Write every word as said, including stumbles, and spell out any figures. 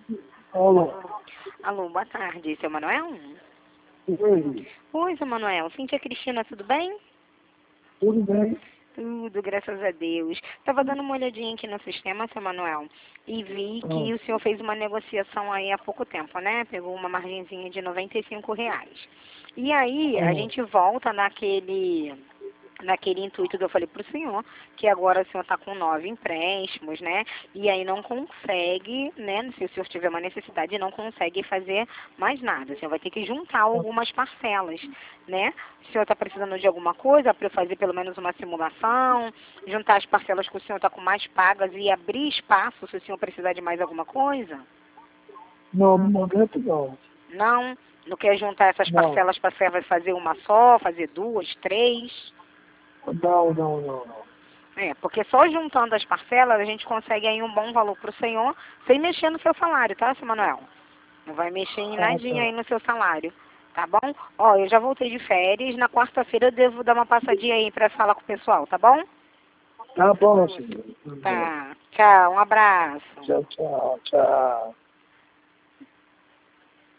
Alô. Alô, boa tarde, seu Manuel? Oi. Oi, seu Manuel. Cíntia Cristina, tudo bem? Tudo bem? Tudo, graças a Deus. Estava dando uma olhadinha aqui no sistema, seu Manuel, e vi que Ah, o senhor fez uma negociação aí há pouco tempo, né? Pegou uma margenzinha de noventa e cinco reais. E aí, a ah, gente volta naquele... naquele intuito que eu falei para o senhor, que agora o senhor está com nove empréstimos, né? E aí não consegue, né? Se o senhor tiver uma necessidade, não consegue fazer mais nada. O senhor vai ter que juntar algumas parcelas, né? O senhor está precisando de alguma coisa para eu fazer pelo menos uma simulação, juntar as parcelas que o senhor está com mais pagas e abrir espaço se o senhor precisar de mais alguma coisa? não, no momento não. Não? Não quer juntar essas Não. parcelas para fazer uma só, fazer duas, três? Não, não, não, não. É, porque só juntando as parcelas a gente consegue aí um bom valor para o senhor, sem mexer no seu salário, tá, seu Manuel? Não vai mexer em Ah, nadinha aí tá. no seu salário, tá bom? Ó, eu já voltei de férias, na quarta-feira eu devo dar uma passadinha aí para falar com o pessoal, tá bom? Tá bom, senhor. Tudo bem. Tá, tchau, um abraço. Tchau, tchau, tchau.